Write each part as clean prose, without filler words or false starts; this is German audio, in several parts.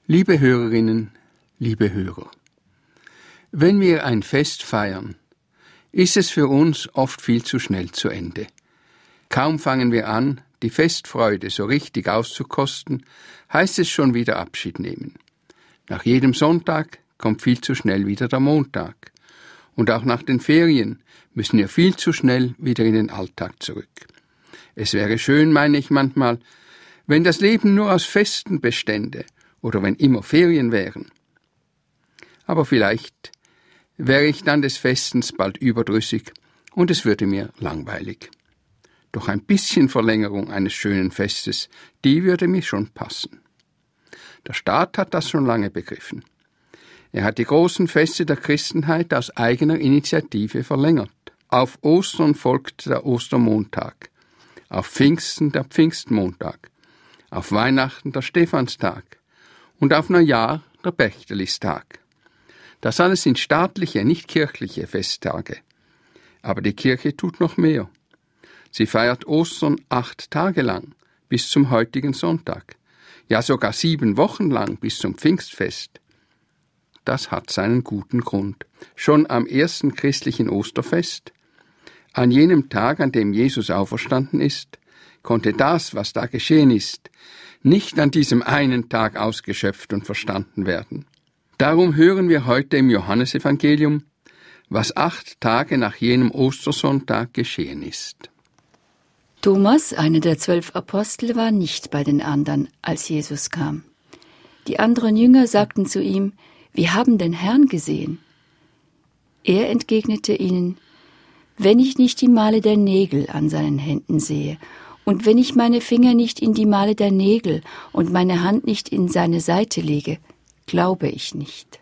Liebe Hörerinnen, liebe Hörer, wenn wir ein Fest feiern, ist es für uns oft viel zu schnell zu Ende. Kaum fangen wir an, die Festfreude so richtig auszukosten, heißt es schon wieder Abschied nehmen. Nach jedem Sonntag kommt viel zu schnell wieder der Montag. Und auch nach den Ferien müssen wir viel zu schnell wieder in den Alltag zurück. Es wäre schön, meine ich manchmal, wenn das Leben nur aus Festen bestände oder wenn immer Ferien wären. Aber vielleicht wäre ich dann des Festens bald überdrüssig und es würde mir langweilig. Doch ein bisschen Verlängerung eines schönen Festes, die würde mir schon passen. Der Staat hat das schon lange begriffen. Er hat die großen Feste der Christenheit aus eigener Initiative verlängert. Auf Ostern folgt der Ostermontag, auf Pfingsten der Pfingstmontag, auf Weihnachten der Stephanstag und auf Neujahr der Berchtelistag. Das alles sind staatliche, nicht kirchliche Festtage. Aber die Kirche tut noch mehr. Sie feiert Ostern 8 Tage lang, bis zum heutigen Sonntag. Ja, sogar 7 Wochen lang bis zum Pfingstfest. Das hat seinen guten Grund. Schon am ersten christlichen Osterfest, an jenem Tag, an dem Jesus auferstanden ist, konnte das, was da geschehen ist, nicht an diesem einen Tag ausgeschöpft und verstanden werden. Darum hören wir heute im Johannesevangelium, was 8 Tage nach jenem Ostersonntag geschehen ist. Thomas, einer der 12 Apostel, war nicht bei den anderen, als Jesus kam. Die anderen Jünger sagten zu ihm: Wir haben den Herrn gesehen. Er entgegnete ihnen: Wenn ich nicht die Male der Nägel an seinen Händen sehe, und wenn ich meine Finger nicht in die Male der Nägel und meine Hand nicht in seine Seite lege, glaube ich nicht.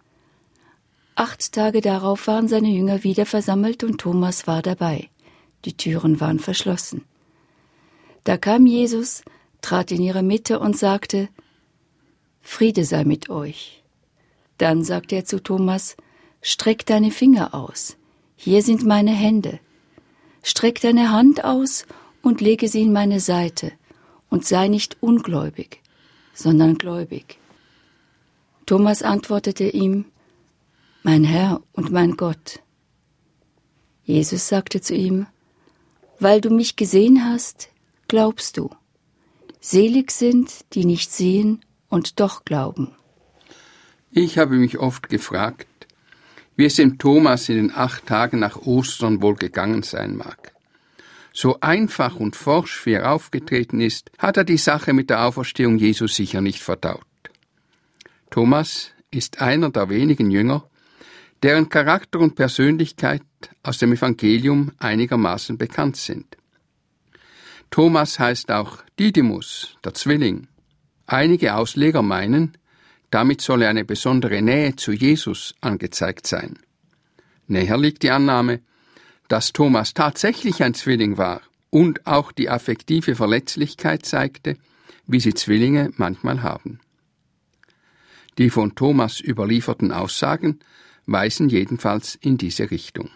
8 Tage darauf waren seine Jünger wieder versammelt und Thomas war dabei. Die Türen waren verschlossen. Da kam Jesus, trat in ihre Mitte und sagte: Friede sei mit euch. Dann sagte er zu Thomas: Streck deine Finger aus, hier sind meine Hände. Streck deine Hand aus und lege sie in meine Seite, und sei nicht ungläubig, sondern gläubig. Thomas antwortete ihm: Mein Herr und mein Gott. Jesus sagte zu ihm: Weil du mich gesehen hast, glaubst du. Selig sind, die nicht sehen und doch glauben. Ich habe mich oft gefragt, wie es dem Thomas in den 8 Tagen nach Ostern wohl gegangen sein mag. So einfach und forsch wie er aufgetreten ist, hat er die Sache mit der Auferstehung Jesu sicher nicht verdaut. Thomas ist einer der wenigen Jünger, deren Charakter und Persönlichkeit aus dem Evangelium einigermaßen bekannt sind. Thomas heißt auch Didymus, der Zwilling. Einige Ausleger meinen, damit solle eine besondere Nähe zu Jesus angezeigt sein. Näher liegt die Annahme, dass Thomas tatsächlich ein Zwilling war und auch die affektive Verletzlichkeit zeigte, wie sie Zwillinge manchmal haben. Die von Thomas überlieferten Aussagen weisen jedenfalls in diese Richtung.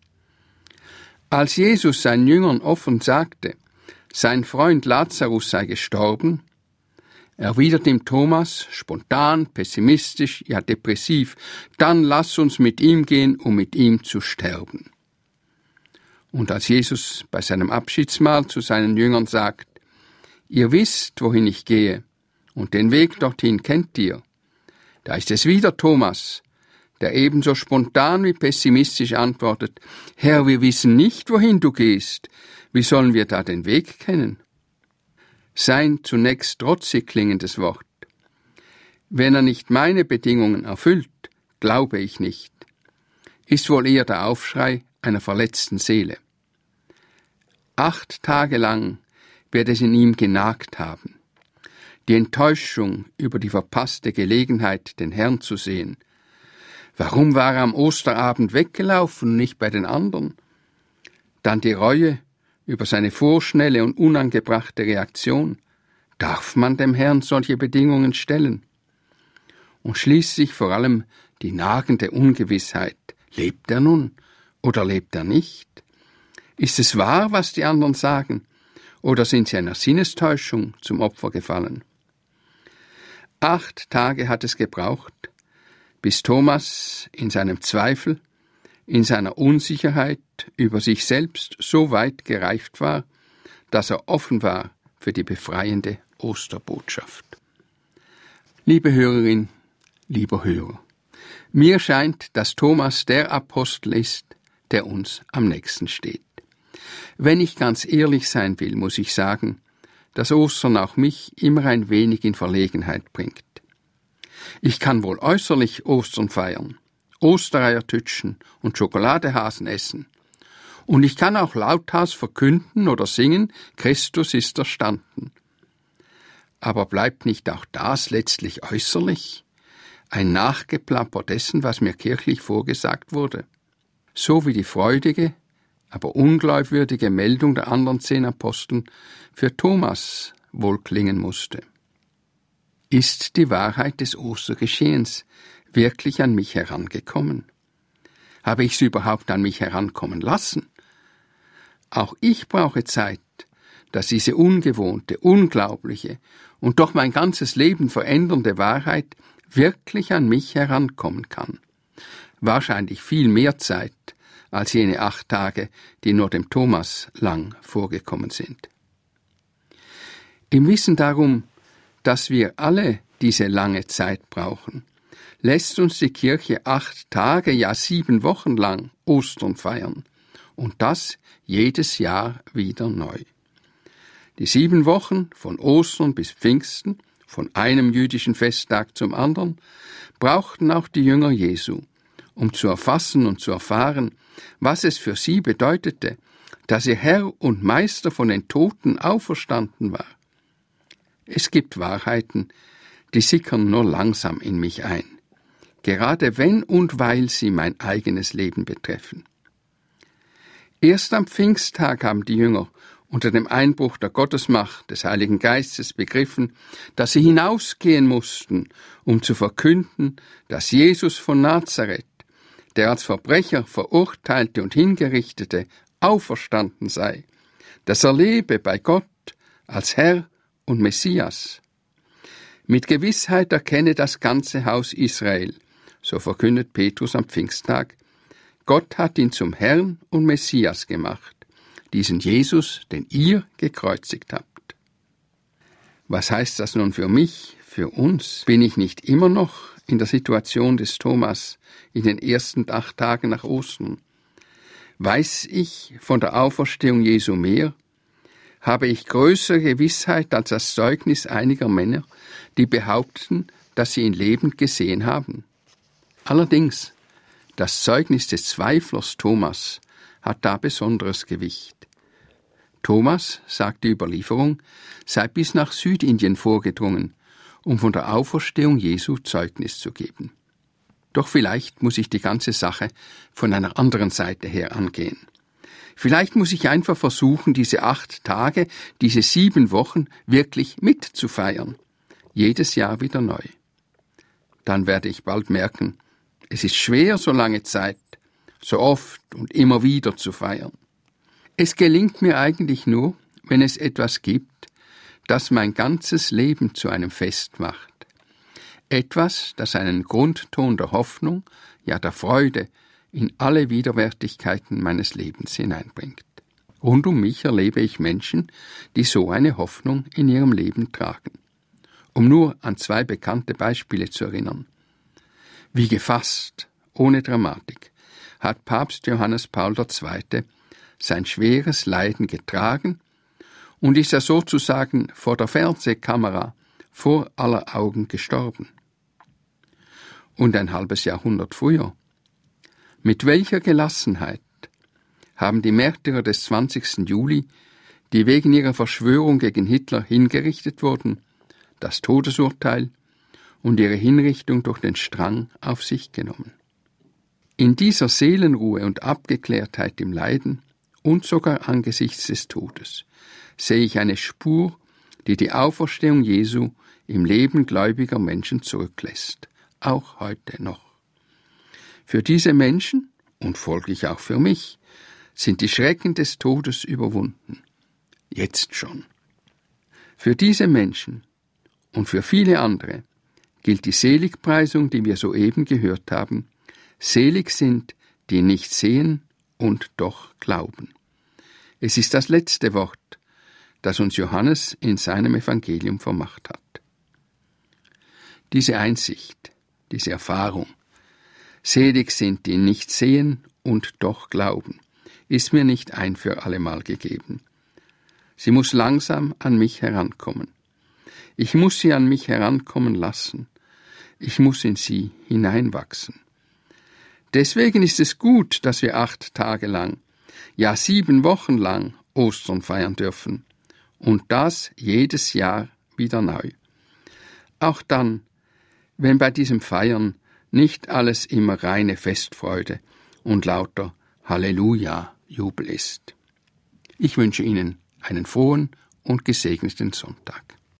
Als Jesus seinen Jüngern offen sagte, sein Freund Lazarus sei gestorben, erwidert ihm Thomas spontan, pessimistisch, ja depressiv: Dann lass uns mit ihm gehen, um mit ihm zu sterben. Und als Jesus bei seinem Abschiedsmahl zu seinen Jüngern sagt: Ihr wisst, wohin ich gehe, und den Weg dorthin kennt ihr, da ist es wieder Thomas, der ebenso spontan wie pessimistisch antwortet: Herr, wir wissen nicht, wohin du gehst, wie sollen wir da den Weg kennen? Sein zunächst trotzig klingendes Wort: Wenn er nicht meine Bedingungen erfüllt, glaube ich nicht, ist wohl eher der Aufschrei einer verletzten Seele. 8 Tage lang wird es in ihm genagt haben. Die Enttäuschung über die verpasste Gelegenheit, den Herrn zu sehen. Warum war er am Osterabend weggelaufen und nicht bei den anderen? Dann die Reue über seine vorschnelle und unangebrachte Reaktion. Darf man dem Herrn solche Bedingungen stellen? Und schließlich vor allem die nagende Ungewissheit. Lebt er nun oder lebt er nicht? Ist es wahr, was die anderen sagen, oder sind sie einer Sinnestäuschung zum Opfer gefallen? 8 Tage hat es gebraucht, bis Thomas in seinem Zweifel, in seiner Unsicherheit über sich selbst so weit gereift war, dass er offen war für die befreiende Osterbotschaft. Liebe Hörerin, lieber Hörer, mir scheint, dass Thomas der Apostel ist, der uns am nächsten steht. Wenn ich ganz ehrlich sein will, muss ich sagen, dass Ostern auch mich immer ein wenig in Verlegenheit bringt. Ich kann wohl äußerlich Ostern feiern, Ostereier tütschen und Schokoladehasen essen. Und ich kann auch lauthals verkünden oder singen, Christus ist erstanden. Aber bleibt nicht auch das letztlich äußerlich? Ein Nachgeplapper dessen, was mir kirchlich vorgesagt wurde? So wie die freudige, aber unglaubwürdige Meldung der anderen 10 Aposteln für Thomas wohl klingen musste. Ist die Wahrheit des Ostergeschehens wirklich an mich herangekommen? Habe ich sie überhaupt an mich herankommen lassen? Auch ich brauche Zeit, dass diese ungewohnte, unglaubliche und doch mein ganzes Leben verändernde Wahrheit wirklich an mich herankommen kann. Wahrscheinlich viel mehr Zeit als jene 8 Tage, die nur dem Thomas lang vorgekommen sind. Im Wissen darum, dass wir alle diese lange Zeit brauchen, lässt uns die Kirche 8 Tage, ja 7 Wochen lang Ostern feiern. Und das jedes Jahr wieder neu. Die 7 Wochen von Ostern bis Pfingsten, von einem jüdischen Festtag zum anderen, brauchten auch die Jünger Jesu, um zu erfassen und zu erfahren, was es für sie bedeutete, dass ihr Herr und Meister von den Toten auferstanden war. Es gibt Wahrheiten, die sickern nur langsam in mich ein, gerade wenn und weil sie mein eigenes Leben betreffen. Erst am Pfingsttag haben die Jünger unter dem Einbruch der Gottesmacht des Heiligen Geistes begriffen, dass sie hinausgehen mussten, um zu verkünden, dass Jesus von Nazareth, der als Verbrecher verurteilte und hingerichtete, auferstanden sei, dass er lebe bei Gott als Herr und Messias. Mit Gewissheit erkenne das ganze Haus Israel, so verkündet Petrus am Pfingsttag, Gott hat ihn zum Herrn und Messias gemacht, diesen Jesus, den ihr gekreuzigt habt. Was heißt das nun für mich, für uns? Bin ich nicht immer noch in der Situation des Thomas in den ersten 8 Tagen nach Ostern? Weiß ich von der Auferstehung Jesu mehr? Habe ich größere Gewissheit als das Zeugnis einiger Männer, die behaupten, dass sie ihn lebend gesehen haben? Allerdings, das Zeugnis des Zweiflers Thomas hat da besonderes Gewicht. Thomas, sagt die Überlieferung, sei bis nach Südindien vorgedrungen, um von der Auferstehung Jesu Zeugnis zu geben. Doch vielleicht muss ich die ganze Sache von einer anderen Seite her angehen. Vielleicht muss ich einfach versuchen, diese 8 Tage, diese 7 Wochen wirklich mitzufeiern. Jedes Jahr wieder neu. Dann werde ich bald merken, es ist schwer, so lange Zeit, so oft und immer wieder zu feiern. Es gelingt mir eigentlich nur, wenn es etwas gibt, das mein ganzes Leben zu einem Fest macht. Etwas, das einen Grundton der Hoffnung, ja der Freude, in alle Widerwärtigkeiten meines Lebens hineinbringt. Rund um mich erlebe ich Menschen, die so eine Hoffnung in ihrem Leben tragen. Um nur an 2 bekannte Beispiele zu erinnern. Wie gefasst, ohne Dramatik, hat Papst Johannes Paul II. Sein schweres Leiden getragen und ist er sozusagen vor der Fernsehkamera vor aller Augen gestorben. Und ein halbes Jahrhundert früher. Mit welcher Gelassenheit haben die Märtyrer des 20. Juli, die wegen ihrer Verschwörung gegen Hitler hingerichtet wurden, das Todesurteil und ihre Hinrichtung durch den Strang auf sich genommen. In dieser Seelenruhe und Abgeklärtheit im Leiden und sogar angesichts des Todes sehe ich eine Spur, die die Auferstehung Jesu im Leben gläubiger Menschen zurücklässt, auch heute noch. Für diese Menschen, und folglich auch für mich, sind die Schrecken des Todes überwunden. Jetzt schon. Für diese Menschen und für viele andere gilt die Seligpreisung, die wir soeben gehört haben. Selig sind, die nicht sehen und doch glauben. Es ist das letzte Wort, das uns Johannes in seinem Evangelium vermacht hat. Diese Einsicht, diese Erfahrung, selig sind, die nicht sehen und doch glauben, ist mir nicht ein für allemal gegeben. Sie muss langsam an mich herankommen. Ich muss sie an mich herankommen lassen. Ich muss in sie hineinwachsen. Deswegen ist es gut, dass wir 8 Tage lang, ja 7 Wochen lang Ostern feiern dürfen. Und das jedes Jahr wieder neu. Auch dann, wenn bei diesem Feiern nicht alles immer reine Festfreude und lauter Halleluja-Jubel ist. Ich wünsche Ihnen einen frohen und gesegneten Sonntag.